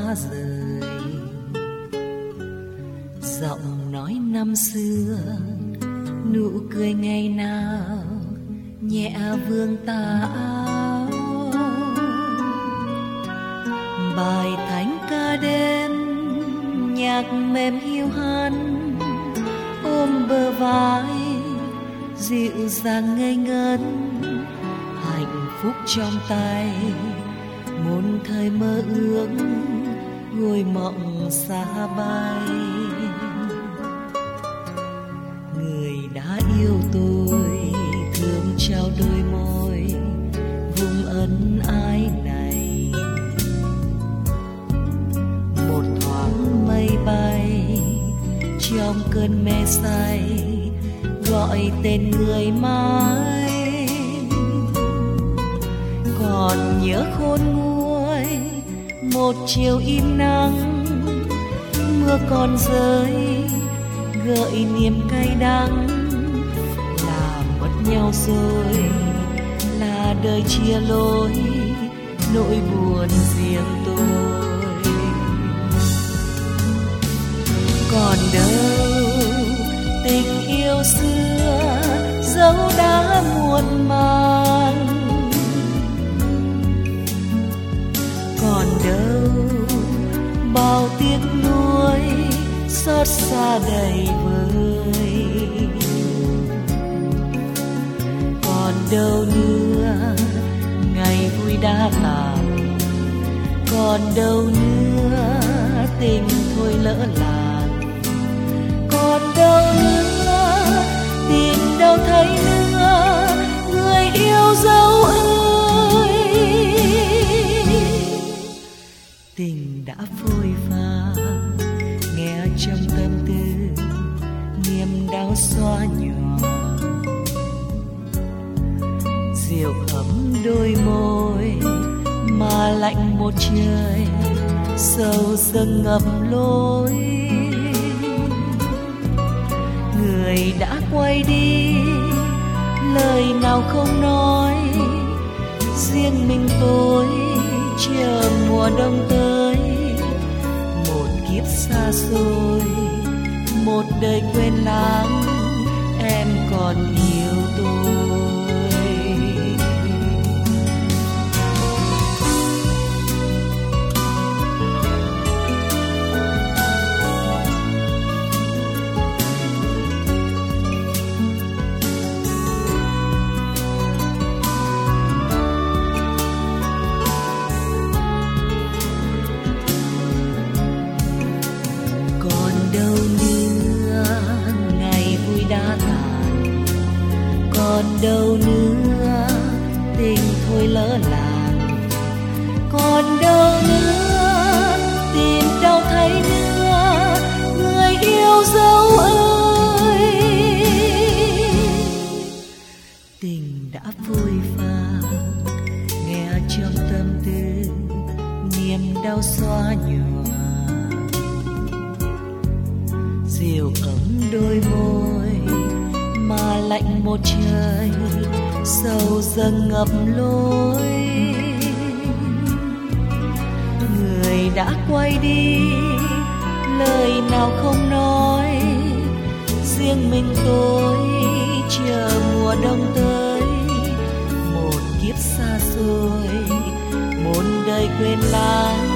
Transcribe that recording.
xa rời. Giọng nói năm xưa, nụ cười ngày nào nhẹ vương tà áo. Bài thánh ca đêm, nhạc mềm hiu hắt ôm bờ vai, dịu dàng ngây ngất, hạnh phúc trong tay, muôn thời mơ ước ngôi mộng xa bay. Người đã yêu tôi thương trao đôi môi, vùng ân ái này. Một thoáng mây bay trong cơn mê say, gọi tên người mãi. Còn nhớ khôn nguôi một chiều im nắng, mưa còn rơi gợi niềm cay đắng. Là mất nhau rồi, là đời chia lối, nỗi buồn riêng tôi. Còn đâu tình yêu xưa, dẫu đã muộn màng. Còn đâu bao tiếc nuối, xót xa đầy vơi. Còn đâu nữa ngày vui đã tàn, còn đâu nữa tình thôi lỡ làng. Còn đâu nữa tìm đâu thấy nữa người yêu dấu ơi. Tình đã phôi pha, nghe trong tâm tư niềm đau xóa nhòa. Rượu ấm đôi môi mà lạnh một trời, sầu dâng ngập lối. Người đã quay đi, lời nào không nói, riêng mình tôi chờ mùa đông tới. Một kiếp xa xôi, một đời quên lãng, em còn yêu tôi. Còn đâu nữa tình thôi lỡ làng. Còn đâu nữa tìm đâu thấy nữa người yêu dấu ơi. Tình đã phôi pha, nghe trong tâm tư niềm đau xóa nhòa. Rượu ấm đôi môi mà lạnh một trời, sầu dâng ngập lối. Người đã quay đi, lời nào không nói, riêng mình tôi chờ mùa đông tới. Một kiếp xa xôi, một đời quên lãng,